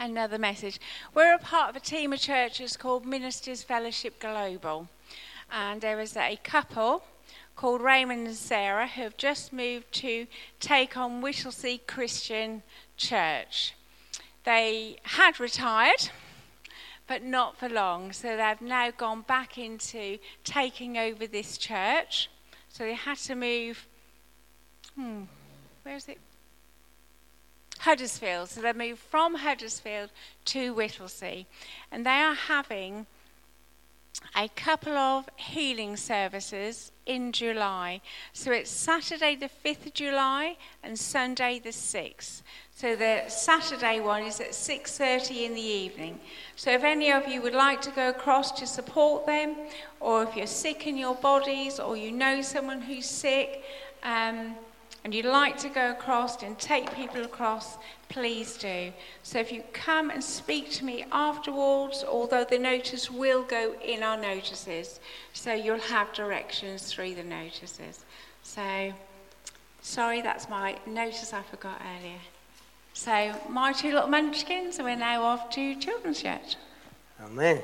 another message. We're a part of a team of churches called Ministers Fellowship Global, and there is a couple called Raymond and Sarah who have just moved to take on Whittlesea Christian Church. They had retired, but not for long, so they've now gone back into taking over this church. So they had to move, where is it? Huddersfield. So they moved from Huddersfield to Whittlesea, and they are having a couple of healing services in July. So it's Saturday the 5th of July and Sunday the 6th. So the Saturday one is at 6:30 in the evening. So if any of you would like to go across to support them, or if you're sick in your bodies, or you know someone who's sick, and you'd like to go across and take people across, please do. So if you come and speak to me afterwards, although the notice will go in our notices, so you'll have directions through the notices. So, sorry, that's my notice I forgot earlier. So, my two little munchkins, and we're now off to Children's Church. Amen.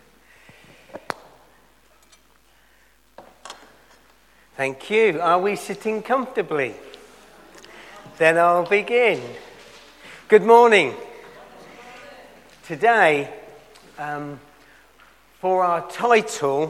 Thank you. Are we sitting comfortably? Then I'll begin. Good morning. Today, for our title,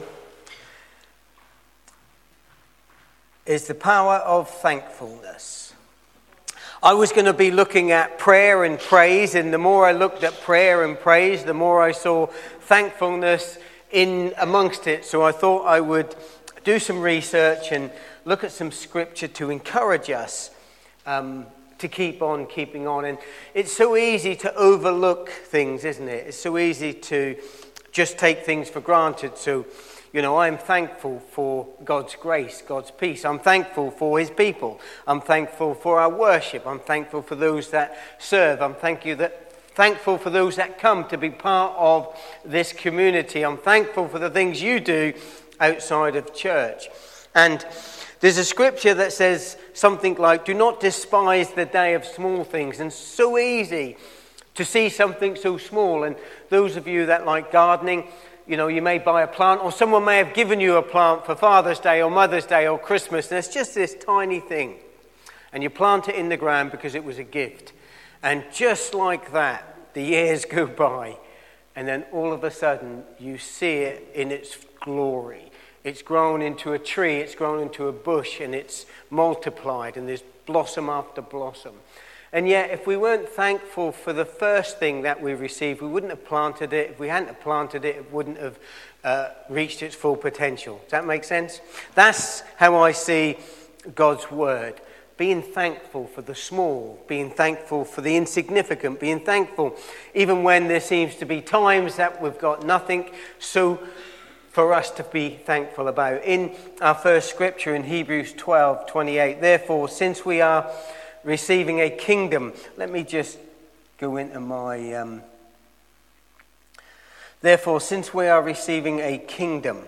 is The Power of Thankfulness. I was going to be looking at prayer and praise, and the more I looked at prayer and praise, the more I saw thankfulness in amongst it. So I thought I would do some research and look at some scripture to encourage us to keep on keeping on. And it's so easy to overlook things, isn't it? It's so easy to just take things for granted. So, I'm thankful for God's grace, God's peace. I'm thankful for his people. I'm thankful for our worship. I'm thankful for those that serve. I'm thankful for those that come to be part of this community. I'm thankful for the things you do outside of church. And there's a scripture that says something like, do not despise the day of small things. And so easy to see something so small. And those of you that like gardening, you may buy a plant, or someone may have given you a plant for Father's Day or Mother's Day or Christmas, and it's just this tiny thing. And you plant it in the ground because it was a gift. And just like that, the years go by, and then all of a sudden you see it in its glory. It's grown into a tree, it's grown into a bush, and it's multiplied, and there's blossom after blossom. And yet, if we weren't thankful for the first thing that we received, we wouldn't have planted it. If we hadn't have planted it, it wouldn't have reached its full potential. Does that make sense? That's how I see God's word. Being thankful for the small, being thankful for the insignificant, being thankful even when there seems to be times that we've got nothing. So for us to be thankful about. In our first scripture in Hebrews 12:28, therefore, since we are receiving a kingdom, let me just go into my... Therefore, since we are receiving a kingdom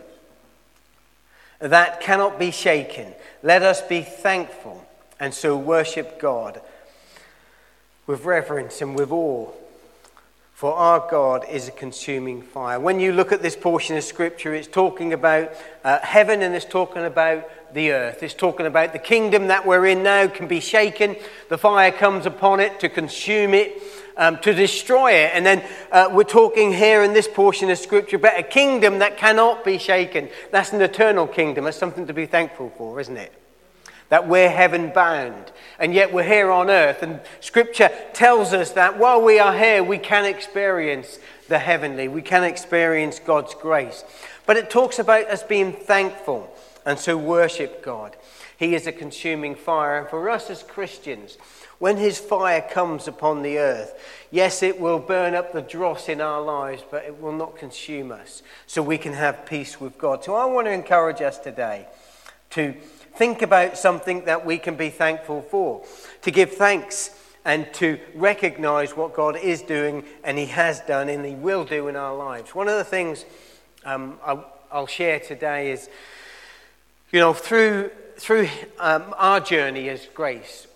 that cannot be shaken, let us be thankful and so worship God with reverence and with awe. For our God is a consuming fire. When you look at this portion of scripture, it's talking about heaven, and it's talking about the earth. It's talking about the kingdom that we're in now can be shaken. The fire comes upon it to consume it, to destroy it. And then we're talking here in this portion of scripture about a kingdom that cannot be shaken. That's an eternal kingdom. That's something to be thankful for, isn't it? That we're heaven bound, and yet we're here on earth. And scripture tells us that while we are here, we can experience the heavenly. We can experience God's grace. But it talks about us being thankful and so worship God. He is a consuming fire. And for us as Christians, when his fire comes upon the earth, yes, it will burn up the dross in our lives, but it will not consume us, so we can have peace with God. So I want to encourage us today to think about something that we can be thankful for, to give thanks and to recognize what God is doing and he has done and he will do in our lives. One of the things I'll share today is, through our journey as Grace,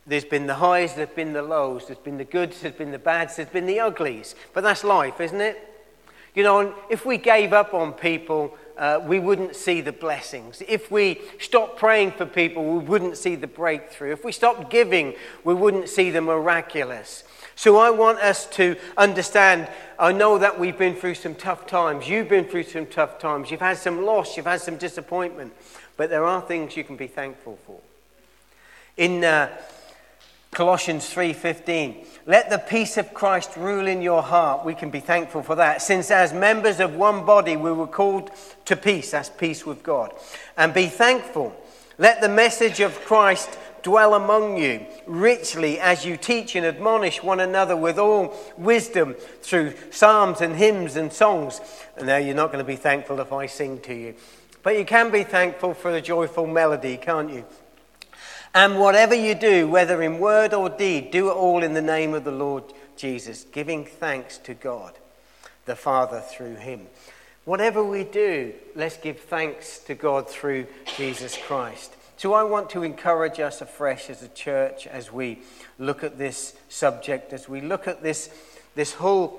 There's been the highs, there's been the lows, there's been the goods, there's been the bads, there's been the uglies. But that's life, isn't it? You know, and if we gave up on people, we wouldn't see the blessings. If we stopped praying for people, we wouldn't see the breakthrough. If we stopped giving, we wouldn't see the miraculous. So I want us to understand, I know that we've been through some tough times. You've been through some tough times. You've had some loss. You've had some disappointment. But there are things you can be thankful for. In Colossians 3:15, let the peace of Christ rule in your heart. We can be thankful for that. Since as members of one body we were called to peace, that's peace with God. And be thankful. Let the message of Christ dwell among you richly as you teach and admonish one another with all wisdom through psalms and hymns and songs. And now you're not going to be thankful if I sing to you. But you can be thankful for the joyful melody, can't you? And whatever you do, whether in word or deed, do it all in the name of the Lord Jesus, giving thanks to God, the Father, through him. Whatever we do, let's give thanks to God through Jesus Christ. So I want to encourage us afresh as a church as we look at this subject, as we look at this whole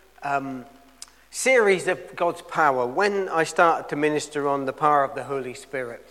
series of God's power. When I started to minister on the power of the Holy Spirit,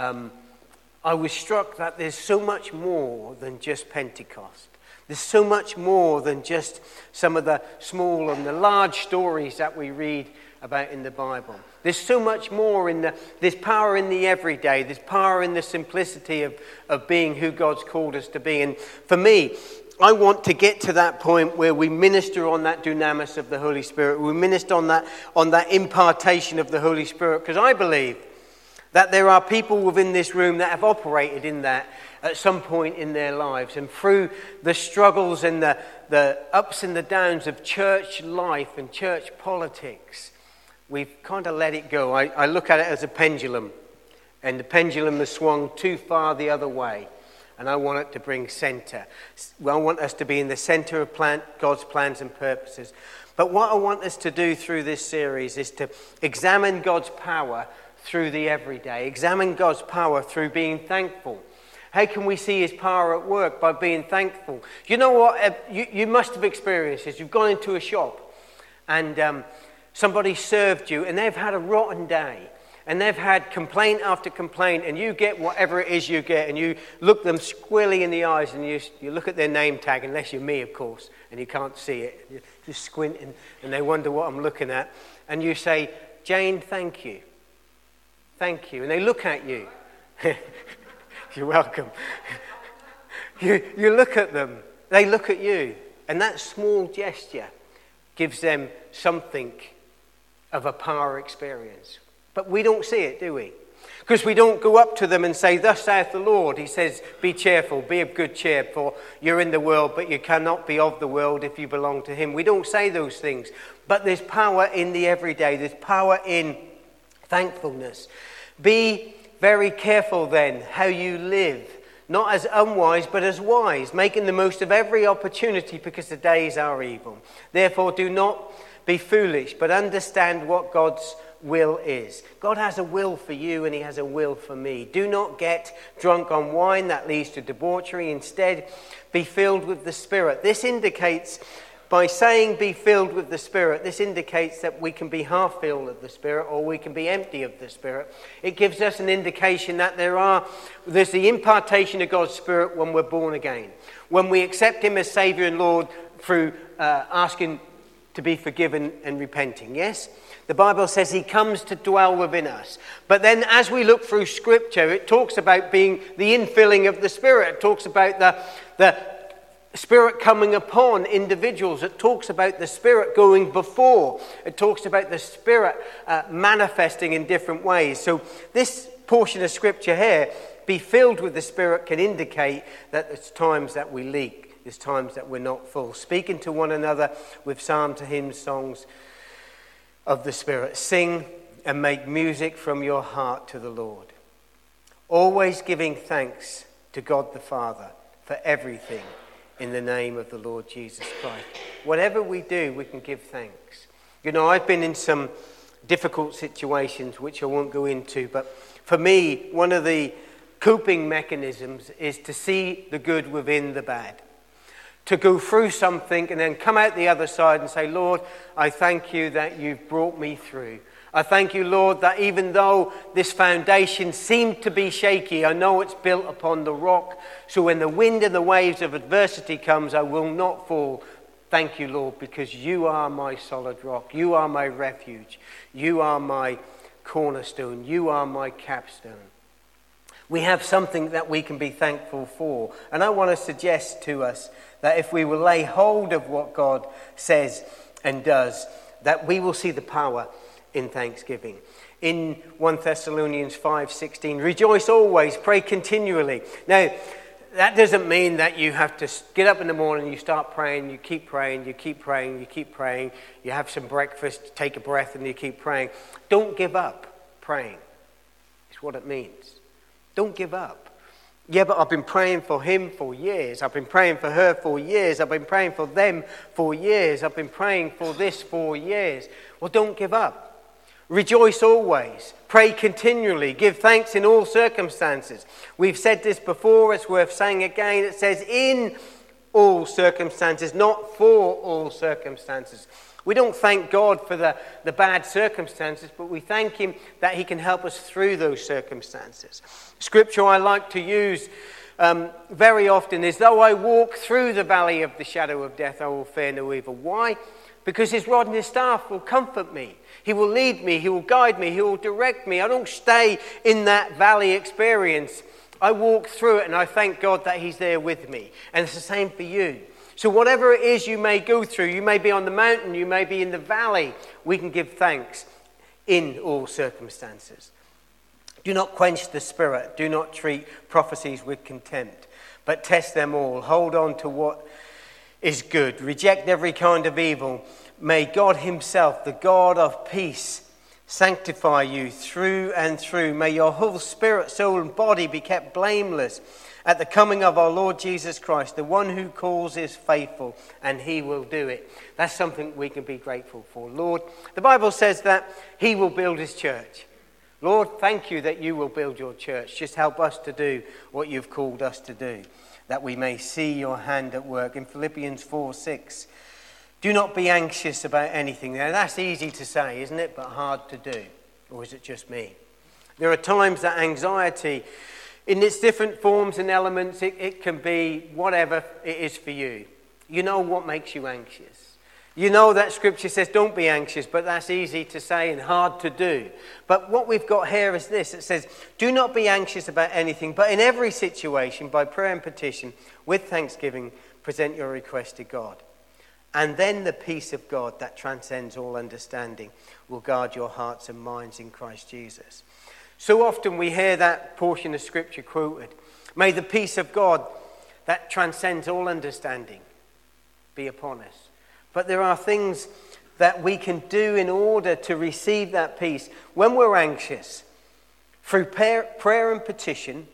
I was struck that there's so much more than just Pentecost. There's so much more than just some of the small and the large stories that we read about in the Bible. There's so much more there's power in the everyday. There's power in the simplicity of being who God's called us to be. And for me, I want to get to that point where we minister on that dunamis of the Holy Spirit. We minister on that impartation of the Holy Spirit, because I believe that there are people within this room that have operated in that at some point in their lives. And through the struggles and the ups and the downs of church life and church politics, we've kind of let it go. I look at it as a pendulum. And the pendulum has swung too far the other way. And I want it to bring center. I want us to be in the center of God's plans and purposes. But what I want us to do through this series is to examine God's power through the everyday. Examine God's power through being thankful. How can we see his power at work? By being thankful. You know what? You must have experienced this. You've gone into a shop and somebody served you and they've had a rotten day. And they've had complaint after complaint, and you get whatever it is you get, and you look them squarely in the eyes, and you look at their name tag, unless you're me, of course, and you can't see it. You're just squinting, and they wonder what I'm looking at. And you say, Jane, thank you. Thank you. And they look at you. You're welcome. You look at them. They look at you. And that small gesture gives them something of a power experience. But we don't see it, do we? Because we don't go up to them and say, thus saith the Lord. He says, be cheerful, be of good cheer, for you're in the world, but you cannot be of the world if you belong to him. We don't say those things. But there's power in the everyday. There's power in thankfulness. Be very careful then how you live. Not as unwise, but as wise, making the most of every opportunity, because the days are evil. Therefore, do not be foolish, but understand what God's will is. God has a will for you and he has a will for me. Do not get drunk on wine, that leads to debauchery. Instead, be filled with the Spirit. This indicates, by saying be filled with the Spirit, this indicates that we can be half filled of the Spirit or we can be empty of the Spirit. It gives us an indication that there's the impartation of God's Spirit when we're born again. When we accept him as Saviour and Lord through asking to be forgiven and repenting, yes? The Bible says he comes to dwell within us. But then as we look through Scripture, it talks about being the infilling of the Spirit. It talks about the Spirit coming upon individuals. It talks about the Spirit going before. It talks about the Spirit manifesting in different ways. So this portion of Scripture here, be filled with the Spirit, can indicate that there's times that we leak. There's times that we're not full. Speaking to one another with psalms, hymns, songs of the Spirit. Sing and make music from your heart to the Lord. Always giving thanks to God the Father for everything in the name of the Lord Jesus Christ. Whatever we do, we can give thanks. You know, I've been in some difficult situations which I won't go into, but for me, one of the coping mechanisms is to see the good within the bad. To go through something and then come out the other side and say, Lord, I thank you that you've brought me through. I thank you, Lord, that even though this foundation seemed to be shaky, I know it's built upon the rock. So when the wind and the waves of adversity comes, I will not fall. Thank you, Lord, because you are my solid rock. You are my refuge. You are my cornerstone. You are my capstone. We have something that we can be thankful for. And I want to suggest to us that if we will lay hold of what God says and does, that we will see the power in thanksgiving. In 1 Thessalonians 5:16, rejoice always, pray continually. Now, that doesn't mean that you have to get up in the morning, you start praying, you keep praying, you keep praying, you keep praying, you have some breakfast, take a breath, and you keep praying. Don't give up praying. It's what it means. Don't give up. Yeah, but I've been praying for him for years. I've been praying for her for years. I've been praying for them for years. I've been praying for this for years. Well, don't give up. Rejoice always. Pray continually. Give thanks in all circumstances. We've said this before. It's worth saying again. It says in all circumstances, not for all circumstances. We don't thank God for the bad circumstances, but we thank him that he can help us through those circumstances. Scripture I like to use very often is, though I walk through the valley of the shadow of death, I will fear no evil. Why? Because his rod and his staff will comfort me. He will lead me. He will guide me. He will direct me. I don't stay in that valley experience. I walk through it, and I thank God that he's there with me. And it's the same for you. So whatever it is you may go through, you may be on the mountain, you may be in the valley, we can give thanks in all circumstances. Do not quench the spirit. Do not treat prophecies with contempt, but test them all. Hold on to what is good. Reject every kind of evil. May God himself, the God of peace, sanctify you through and through. May your whole spirit, soul, and body be kept blameless at the coming of our Lord Jesus Christ. The one who calls is faithful, and he will do it. That's something we can be grateful for. Lord, the Bible says that he will build his church. Lord, thank you that you will build your church. Just help us to do what you've called us to do, that we may see your hand at work. In Philippians 4:6, do not be anxious about anything. Now, that's easy to say, isn't it? But hard to do. Or is it just me? There are times that anxiety, in its different forms and elements, it can be whatever it is for you. You know what makes you anxious. You know that scripture says don't be anxious, but that's easy to say and hard to do. But what we've got here is this. It says, do not be anxious about anything, but in every situation, by prayer and petition, with thanksgiving, present your request to God. And then the peace of God that transcends all understanding will guard your hearts and minds in Christ Jesus. So often we hear that portion of scripture quoted. May the peace of God that transcends all understanding be upon us. But there are things that we can do in order to receive that peace when we're anxious, through prayer and petition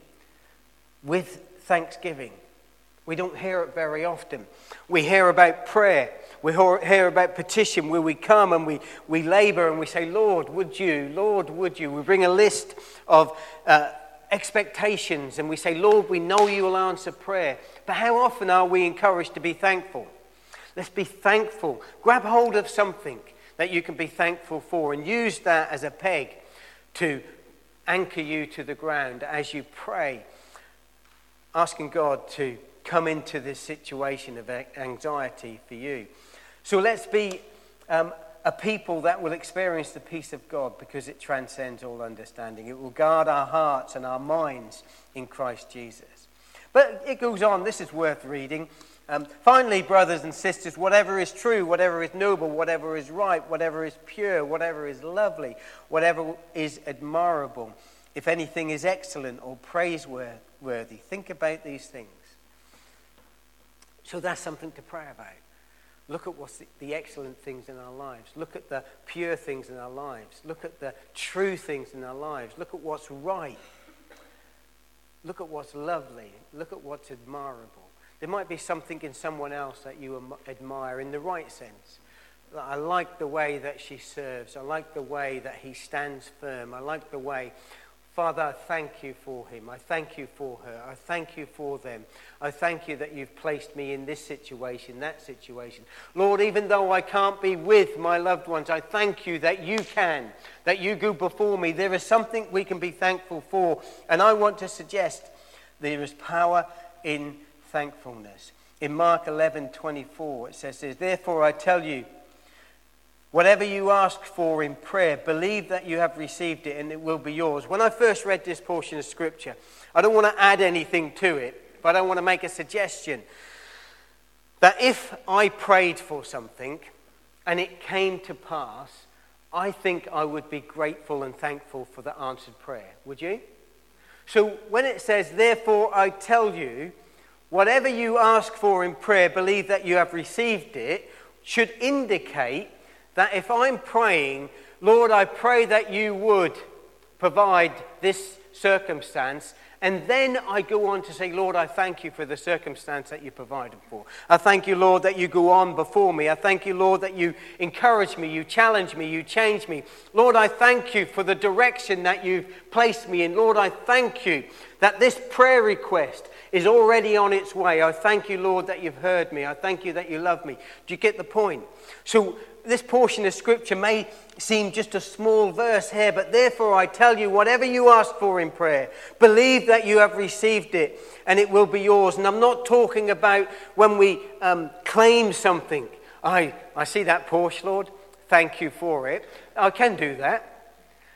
with thanksgiving. We don't hear it very often. We hear about prayer. We hear about petition, where we come and we labor and we say, Lord, would you? Lord, would you? We bring a list of expectations and we say, Lord, we know you will answer prayer. But how often are we encouraged to be thankful? Let's be thankful. Grab hold of something that you can be thankful for and use that as a peg to anchor you to the ground as you pray, asking God to come into this situation of anxiety for you. So let's be a people that will experience the peace of God because it transcends all understanding. It will guard our hearts and our minds in Christ Jesus. But it goes on. This is worth reading. Finally, brothers and sisters, whatever is true, whatever is noble, whatever is right, whatever is pure, whatever is lovely, whatever is admirable, if anything is excellent or praiseworthy, think about these things. So that's something to pray about. Look at what's the excellent things in our lives. Look at the pure things in our lives. Look at the true things in our lives. Look at what's right. Look at what's lovely. Look at what's admirable. There might be something in someone else that you admire in the right sense. I like the way that she serves. I like the way that he stands firm. I like the way Father, I thank you for him. I thank you for her. I thank you for them. I thank you that you've placed me in this situation, that situation. Lord, even though I can't be with my loved ones, I thank you that you can, that you go before me. There is something we can be thankful for. And I want to suggest there is power in thankfulness. In Mark 11:24, it says this, therefore I tell you, whatever you ask for in prayer, believe that you have received it and it will be yours. When I first read this portion of Scripture, I don't want to add anything to it, but I want to make a suggestion that if I prayed for something and it came to pass, I think I would be grateful and thankful for the answered prayer. Would you? So when it says, therefore I tell you, whatever you ask for in prayer, believe that you have received it, should indicate that if I'm praying, Lord, I pray that you would provide this circumstance, and then I go on to say, Lord, I thank you for the circumstance that you provided for. I thank you, Lord, that you go on before me. I thank you, Lord, that you encourage me, you challenge me, you change me. Lord, I thank you for the direction that you've placed me in. Lord, I thank you that this prayer request is already on its way. I thank you, Lord, that you've heard me. I thank you that you love me. Do you get the point? So this portion of Scripture may seem just a small verse here, but therefore I tell you, whatever you ask for in prayer, believe that you have received it and it will be yours. And I'm not talking about when we claim something. I see that Porsche, Lord. Thank you for it. I can do that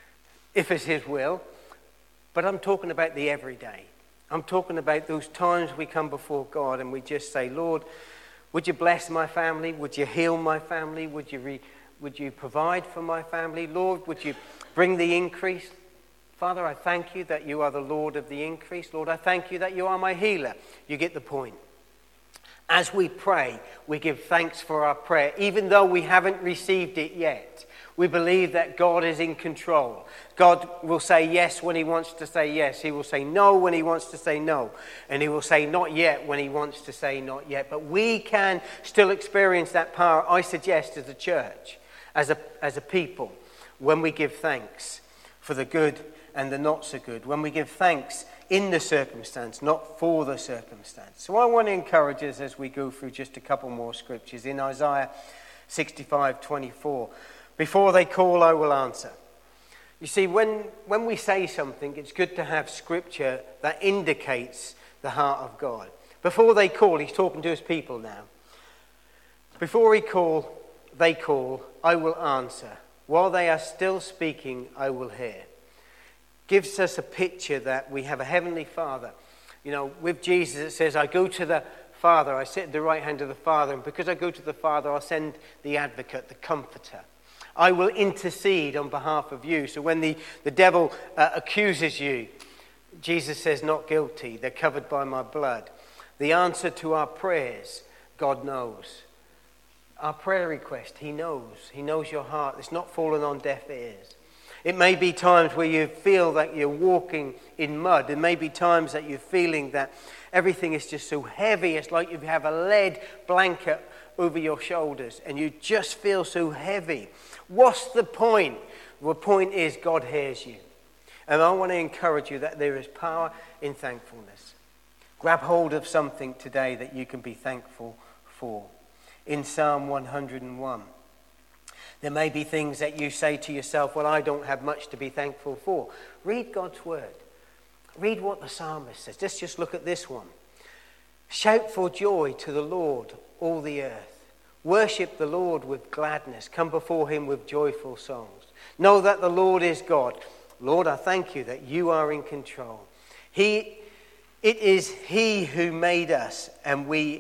if it's his will. But I'm talking about the everyday. I'm talking about those times we come before God and we just say, Lord, would you bless my family? Would you heal my family? Would you provide for my family? Lord, would you bring the increase? Father, I thank you that you are the Lord of the increase. Lord, I thank you that you are my healer. You get the point. As we pray, we give thanks for our prayer, even though we haven't received it yet. We believe that God is in control. God will say yes when he wants to say yes. He will say no when he wants to say no. And he will say not yet when he wants to say not yet. But we can still experience that power, I suggest, as a church, as a people, when we give thanks for the good and the not so good. When we give thanks in the circumstance, not for the circumstance. So I want to encourage us as we go through just a couple more scriptures. In Isaiah 65:24, before they call, I will answer. You see, when we say something, it's good to have scripture that indicates the heart of God. Before they call, he's talking to his people now. Before they call, I will answer. While they are still speaking, I will hear. Gives us a picture that we have a heavenly Father. You know, with Jesus it says, I go to the Father, I sit at the right hand of the Father, and because I go to the Father, I'll send the advocate, the comforter. I will intercede on behalf of you. So when the devil accuses you, Jesus says, not guilty. They're covered by my blood. The answer to our prayers, God knows. Our prayer request, he knows. He knows your heart. It's not fallen on deaf ears. It may be times where you feel that you're walking in mud. There may be times that you're feeling that everything is just so heavy. It's like you have a lead blanket over your shoulders and you just feel so heavy. What's the point? The point is God hears you. And I want to encourage you that there is power in thankfulness. Grab hold of something today that you can be thankful for. In Psalm 101, there may be things that you say to yourself, well, I don't have much to be thankful for. Read God's word. Read what the psalmist says. Let's just look at this one. Shout for joy to the Lord, all the earth. Worship the Lord with gladness. Come before him with joyful songs. Know that the Lord is God. Lord, I thank you that you are in control. It is he who made us and we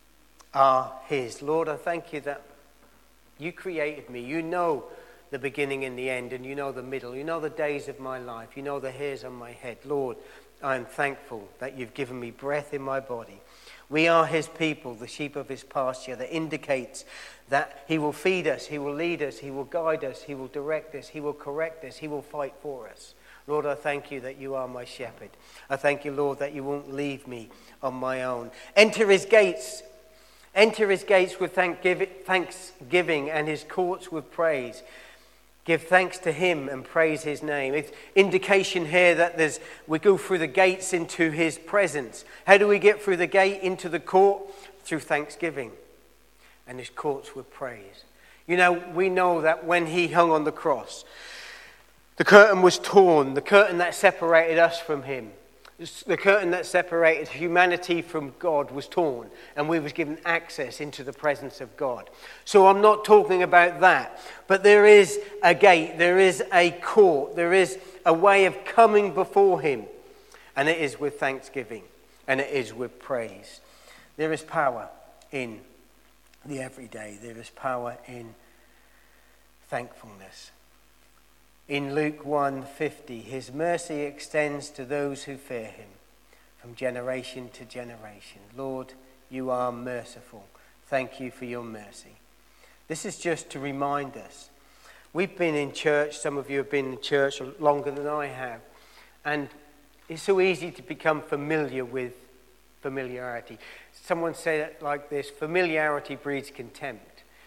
are his. Lord, I thank you that you created me. You know the beginning and the end, and you know the middle. You know the days of my life. You know the hairs on my head. Lord, I am thankful that you've given me breath in my body. We are his people, the sheep of his pasture. That indicates that he will feed us, he will lead us, he will guide us, he will direct us, he will correct us, he will fight for us. Lord, I thank you that you are my shepherd. I thank you, Lord, that you won't leave me on my own. Enter his gates. Enter his gates with thanksgiving and his courts with praise. Give thanks to him and praise his name. It's indication here that we go through the gates into his presence. How do we get through the gate into the court? Through thanksgiving. And his courts with praise. You know, we know that when he hung on the cross, the curtain was torn, the curtain that separated us from him. The curtain that separated humanity from God was torn, and we was given access into the presence of God. So I'm not talking about that, but there is a gate, there is a court, there is a way of coming before him, and it is with thanksgiving, and it is with praise. There is power in the everyday. There is power in thankfulness. In Luke 1:50, his mercy extends to those who fear him from generation to generation. Lord, you are merciful. Thank you for your mercy. This is just to remind us. We've been in church, some of you have been in church longer than I have, and it's so easy to become familiar with familiarity. Someone said it like this: familiarity breeds contempt.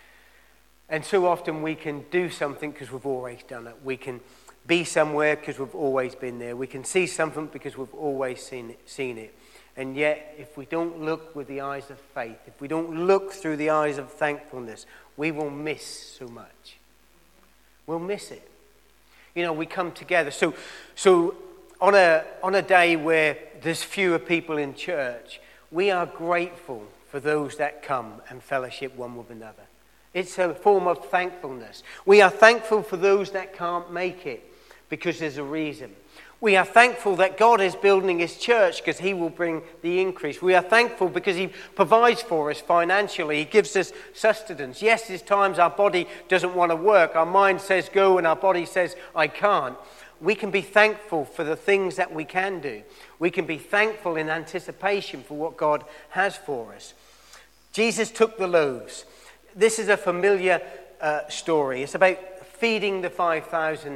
And so often we can do something because we've always done it. We can be somewhere because we've always been there. We can see something because we've always seen it. And yet, if we don't look with the eyes of faith, if we don't look through the eyes of thankfulness, we will miss so much. We'll miss it. You know, we come together. So on a day where there's fewer people in church, we are grateful for those that come and fellowship one with another. It's a form of thankfulness. We are thankful for those that can't make it because there's a reason. We are thankful that God is building his church because he will bring the increase. We are thankful because he provides for us financially. He gives us sustenance. Yes, there's times our body doesn't want to work. Our mind says go and our body says I can't. We can be thankful for the things that we can do. We can be thankful in anticipation for what God has for us. Jesus took the loaves. This is a familiar story. It's about feeding the 5,000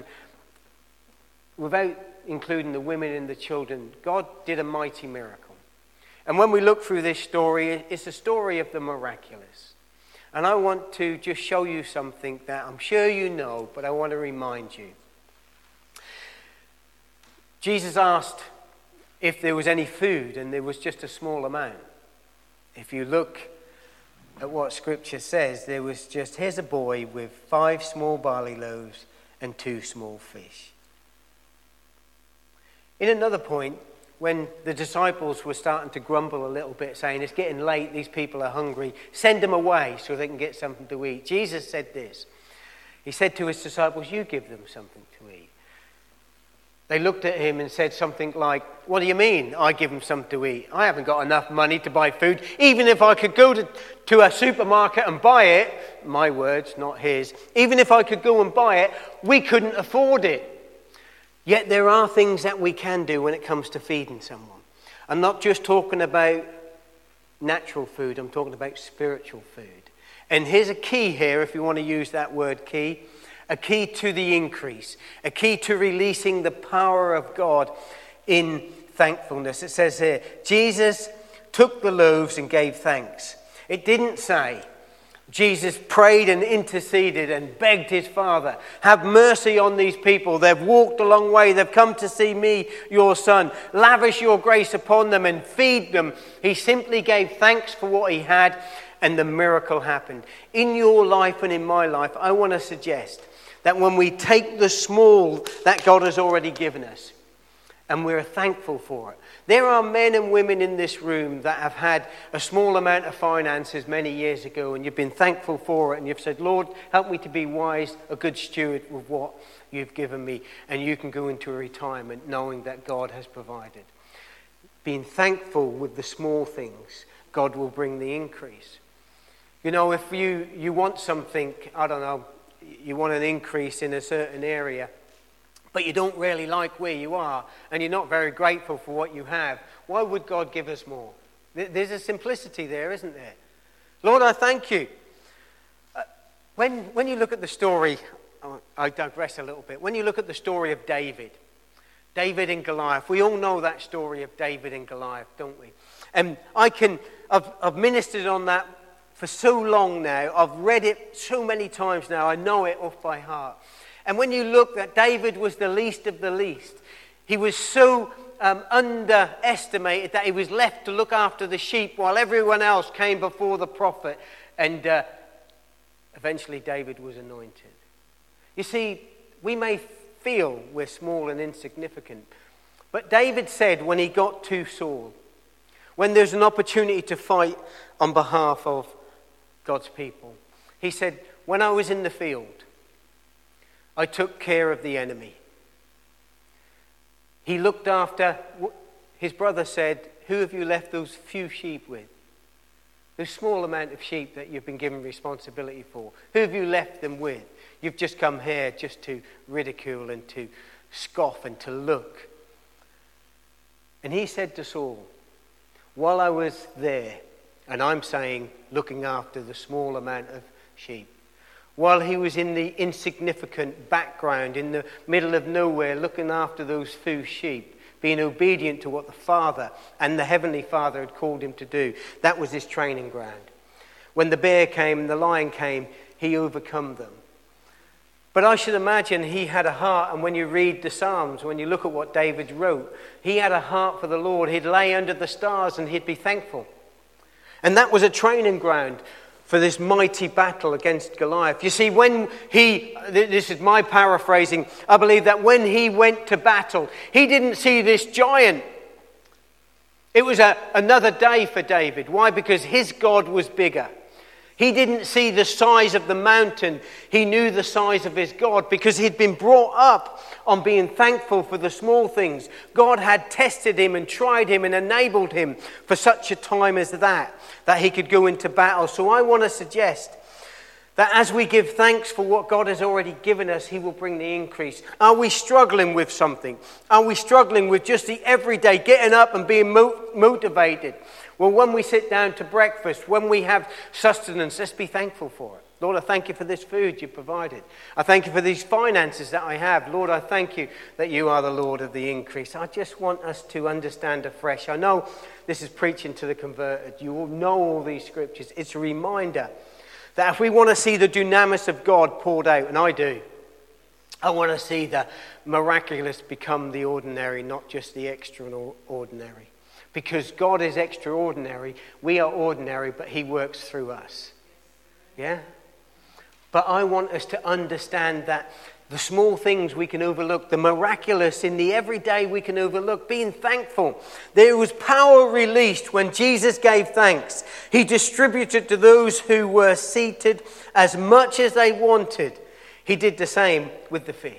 without including the women and the children. God did a mighty miracle. And when we look through this story, it's a story of the miraculous. And I want to just show you something that I'm sure you know, but I want to remind you. Jesus asked if there was any food, and there was just a small amount. If you look at what Scripture says, there was just, here's a boy with 5 small barley loaves and 2 small fish. In another point, when the disciples were starting to grumble a little bit, saying, it's getting late, these people are hungry, send them away so they can get something to eat. Jesus said this. He said to his disciples, you give them something to eat. They looked at him and said something like, what do you mean, I give them something to eat? I haven't got enough money to buy food. Even if I could go to a supermarket and buy it, my words, not his, even if I could go and buy it, we couldn't afford it. Yet there are things that we can do when it comes to feeding someone. I'm not just talking about natural food, I'm talking about spiritual food. And here's a key here, if you want to use that word key. A key to the increase, a key to releasing the power of God in thankfulness. It says here, Jesus took the loaves and gave thanks. It didn't say Jesus prayed and interceded and begged his Father, have mercy on these people. They've walked a long way. They've come to see me, your son. Lavish your grace upon them and feed them. He simply gave thanks for what he had, and the miracle happened. In your life and in my life, I want to suggest that when we take the small that God has already given us, and we're thankful for it. There are men and women in this room that have had a small amount of finances many years ago, and you've been thankful for it, and you've said, Lord, help me to be wise, a good steward with what you've given me, and you can go into a retirement knowing that God has provided. Being thankful with the small things, God will bring the increase. You know, if you want something, I don't know, you want an increase in a certain area, but you don't really like where you are, and you're not very grateful for what you have, why would God give us more? There's a simplicity there, isn't there? Lord, I thank you. When you look at the story, I digress a little bit. When you look at the story of David and Goliath, we all know that story of David and Goliath, don't we? And I've ministered on that for so long now. I've read it so many times now. I know it off by heart. And when you look, that David was the least of the least. He was so underestimated that he was left to look after the sheep while everyone else came before the prophet. And eventually David was anointed. You see, we may feel we're small and insignificant, but David said when he got to Saul, when there's an opportunity to fight on behalf of God's people, he said, when I was in the field, I took care of the enemy. He looked after, his brother said, who have you left those few sheep with? Those small amount of sheep that you've been given responsibility for. Who have you left them with? You've just come here just to ridicule and to scoff and to look. And he said to Saul, while I was there, and I'm saying looking after the small amount of sheep, while he was in the insignificant background, in the middle of nowhere, looking after those few sheep, being obedient to what the Father and the Heavenly Father had called him to do, that was his training ground. When the bear came and the lion came, he overcome them. But I should imagine he had a heart, and when you read the Psalms, when you look at what David wrote, he had a heart for the Lord. He'd lay under the stars and he'd be thankful. And that was a training ground for this mighty battle against Goliath. You see, when this is my paraphrasing, I believe that when he went to battle, he didn't see this giant. It was another day for David. Why? Because his God was bigger. He didn't see the size of the mountain. He knew the size of his God because he'd been brought up on being thankful for the small things. God had tested him and tried him and enabled him for such a time as that he could go into battle. So I want to suggest that as we give thanks for what God has already given us, he will bring the increase. Are we struggling with something? Are we struggling with just the everyday getting up and being motivated? Well, when we sit down to breakfast, when we have sustenance, let's be thankful for it. Lord, I thank you for this food you provided. I thank you for these finances that I have. Lord, I thank you that you are the Lord of the increase. I just want us to understand afresh. I know this is preaching to the converted. You all know all these scriptures. It's a reminder that if we want to see the dunamis of God poured out, and I do, I want to see the miraculous become the ordinary, not just the extraordinary. Because God is extraordinary, we are ordinary, but he works through us. Yeah? But I want us to understand that the small things we can overlook, the miraculous in the everyday we can overlook, being thankful. There was power released when Jesus gave thanks. He distributed to those who were seated as much as they wanted. He did the same with the fish.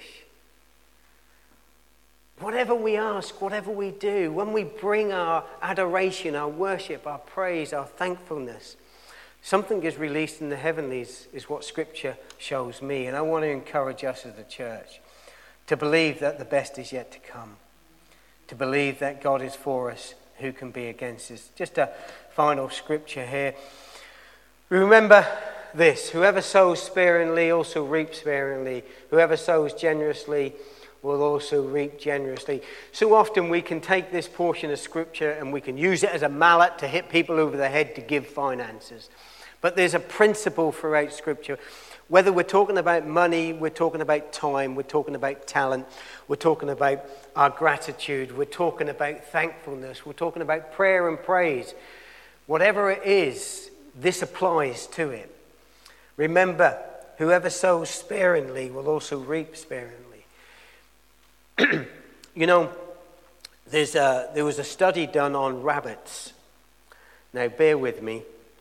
Whatever we ask, whatever we do, when we bring our adoration, our worship, our praise, our thankfulness, something is released in the heavenlies, is what Scripture shows me. And I want to encourage us as a church to believe that the best is yet to come, to believe that God is for us, who can be against us. Just a final scripture here. Remember this: whoever sows sparingly also reaps sparingly. Whoever sows generously will also reap generously. So often we can take this portion of scripture and we can use it as a mallet to hit people over the head to give finances. But there's a principle throughout scripture. Whether we're talking about money, we're talking about time, we're talking about talent, we're talking about our gratitude, we're talking about thankfulness, we're talking about prayer and praise. Whatever it is, this applies to it. Remember, whoever sows sparingly will also reap sparingly. You know, there was a study done on rabbits. Now, bear with me.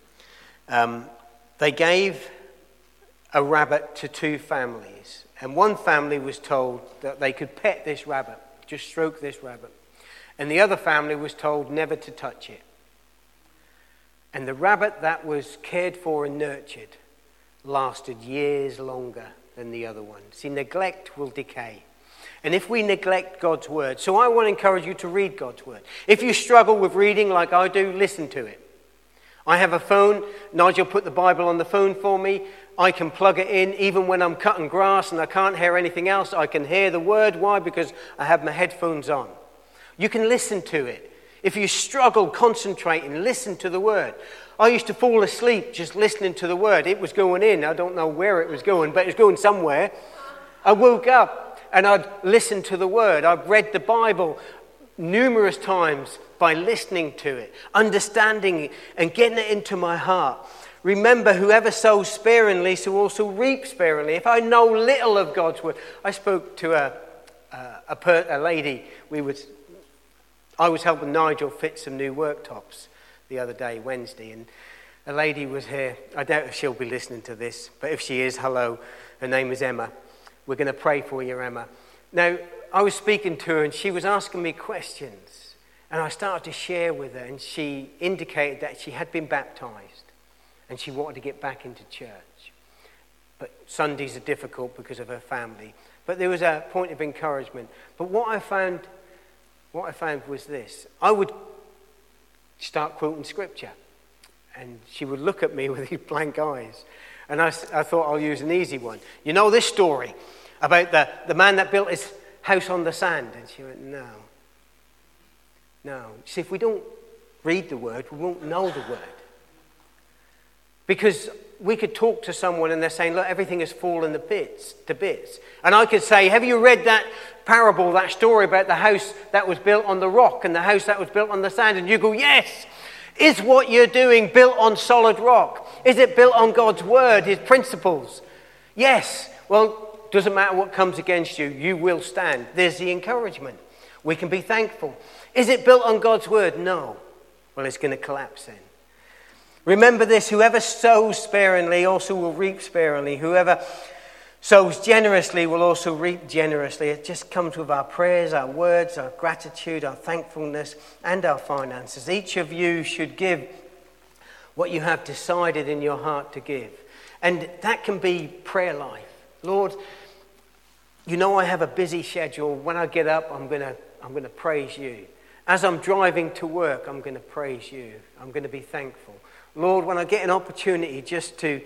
They gave a rabbit to two families. And one family was told that they could pet this rabbit, just stroke this rabbit. And the other family was told never to touch it. And the rabbit that was cared for and nurtured lasted years longer than the other one. See, neglect will decay. And if we neglect God's word, so I want to encourage you to read God's word. If you struggle with reading like I do, listen to it. I have a phone. Nigel put the Bible on the phone for me. I can plug it in even when I'm cutting grass and I can't hear anything else. I can hear the word. Why? Because I have my headphones on. You can listen to it. If you struggle concentrating, listen to the word. I used to fall asleep just listening to the word. It was going in. I don't know where it was going, but it was going somewhere. I woke up and I'd listened to the word. I've read the Bible numerous times by listening to it, understanding it, and getting it into my heart. Remember, whoever sows sparingly shall also reap sparingly. If I know little of God's word, I spoke to a lady. I was helping Nigel fit some new worktops the other day, Wednesday, and a lady was here. I doubt if she'll be listening to this, but if she is, hello. Her name is Emma. We're going to pray for you, Emma. Now, I was speaking to her, and she was asking me questions, and I started to share with her, and she indicated that she had been baptized, and she wanted to get back into church. But Sundays are difficult because of her family. But there was a point of encouragement. But what I found was this. I would start quoting scripture, and she would look at me with these blank eyes. And I thought I'll use an easy one. You know this story about the man that built his house on the sand? And she went, no. See, if we don't read the word, we won't know the word. Because we could talk to someone and they're saying, look, everything has fallen to bits. And I could say, have you read that parable, that story about the house that was built on the rock and the house that was built on the sand? And you go, yes. Is what you're doing built on solid rock? Is it built on God's word, his principles? Yes. Well, doesn't matter what comes against you, you will stand. There's the encouragement. We can be thankful. Is it built on God's word? No. Well, it's going to collapse then. Remember this, whoever sows sparingly also will reap sparingly. Whoever sows generously will also reap generously. It just comes with our prayers, our words, our gratitude, our thankfulness, and our finances. Each of you should give what you have decided in your heart to give. And that can be prayer life. Lord, you know I have a busy schedule. When I get up, I'm going to praise you. As I'm driving to work, I'm going to praise you. I'm going to be thankful. Lord, when I get an opportunity just to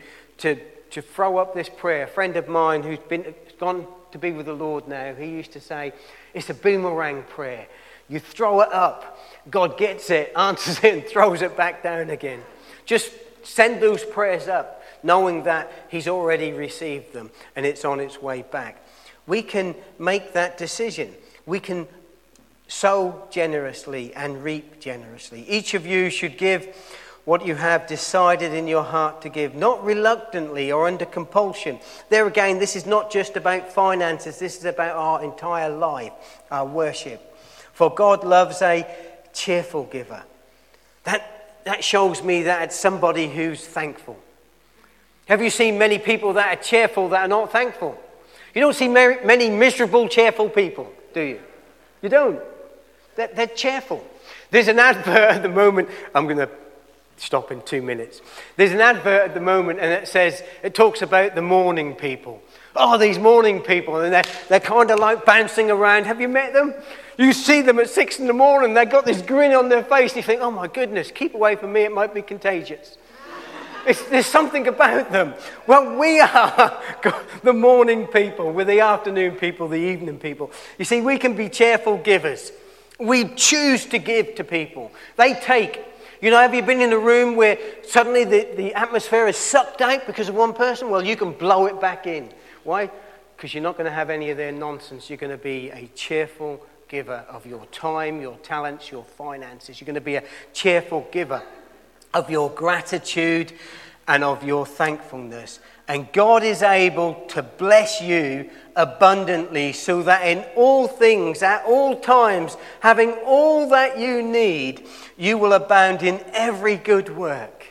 throw up this prayer, a friend of mine who's gone to be with the Lord now, he used to say, it's a boomerang prayer. You throw it up, God gets it, answers it, and throws it back down again. Just send those prayers up, knowing that he's already received them and it's on its way back. We can make that decision. We can sow generously and reap generously. Each of you should give what you have decided in your heart to give, not reluctantly or under compulsion. There again, this is not just about finances, this is about our entire life, our worship. For God loves a cheerful giver. That shows me that it's somebody who's thankful. Have you seen many people that are cheerful that are not thankful? You don't see many miserable, cheerful people, do you? You don't. They're cheerful. There's an advert at the moment, I'm going to stop in 2 minutes. There's an advert at the moment and it talks about the morning people. Oh, these morning people, and they're kind of like bouncing around. Have you met them? You see them at 6 a.m, they've got this grin on their face. You think, oh my goodness, keep away from me, it might be contagious. There's something about them. Well, we are the morning people, we're the afternoon people, the evening people. You see, we can be cheerful givers. We choose to give to people. They take. You know, have you been in a room where suddenly the atmosphere is sucked out because of one person? Well, you can blow it back in. Why? Because you're not going to have any of their nonsense. You're going to be a cheerful giver of your time, your talents, your finances. You're going to be a cheerful giver of your gratitude and of your thankfulness. And God is able to bless you abundantly so that in all things, at all times, having all that you need, you will abound in every good work.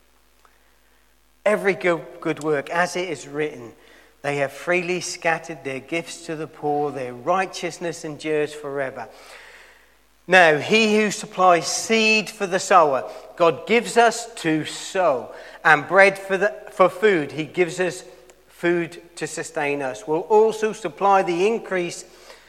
Every good work, as it is written. They have freely scattered their gifts to the poor. Their righteousness endures forever. Now, he who supplies seed for the sower, God gives us to sow, and bread for food. He gives us food to sustain us. Will also supply the increase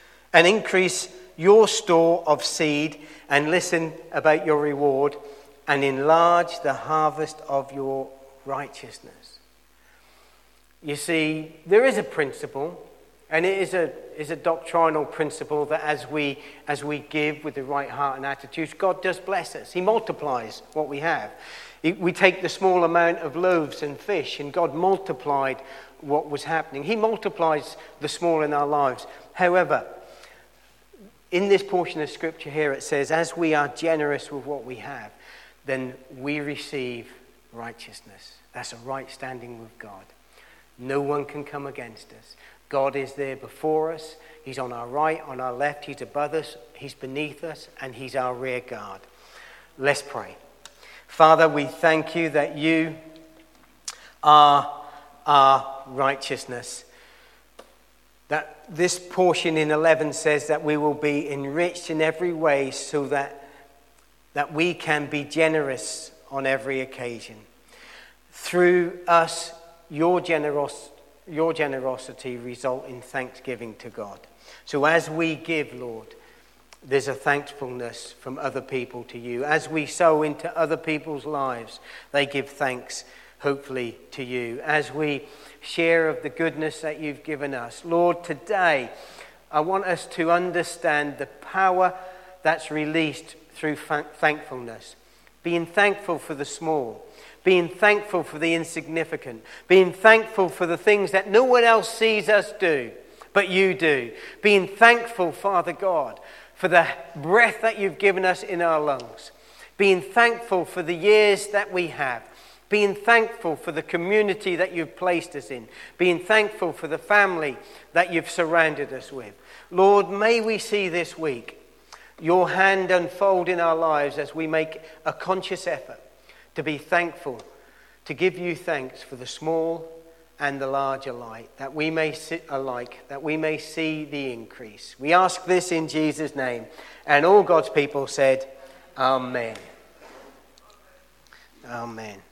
your store of seed, and listen about your reward, and enlarge the harvest of your righteousness. You see, there is a principle And it is a doctrinal principle that as we give with the right heart and attitudes, God does bless us. He multiplies what we have. We take the small amount of loaves and fish, and God multiplied what was happening. He multiplies the small in our lives. However, in this portion of Scripture here, it says, as we are generous with what we have, then we receive righteousness. That's a right standing with God. No one can come against us. God is there before us. He's on our right, on our left. He's above us. He's beneath us. And he's our rear guard. Let's pray. Father, we thank you that you are our righteousness. That this portion in 11 says that we will be enriched in every way so that we can be generous on every occasion. Through us, your generosity result in thanksgiving to God. So as we give, Lord, there's a thankfulness from other people to you. As we sow into other people's lives, they give thanks, hopefully, to you. As we share of the goodness that you've given us. Lord, today, I want us to understand the power that's released through thankfulness. Being thankful for the small. Being thankful for the insignificant. Being thankful for the things that no one else sees us do, but you do. Being thankful, Father God, for the breath that you've given us in our lungs. Being thankful for the years that we have. Being thankful for the community that you've placed us in. Being thankful for the family that you've surrounded us with. Lord, may we see this week your hand unfold in our lives as we make a conscious effort to be thankful, to give you thanks for the small and the large alike, that we may see the increase. We ask this in Jesus' name. And all God's people said, Amen. Amen.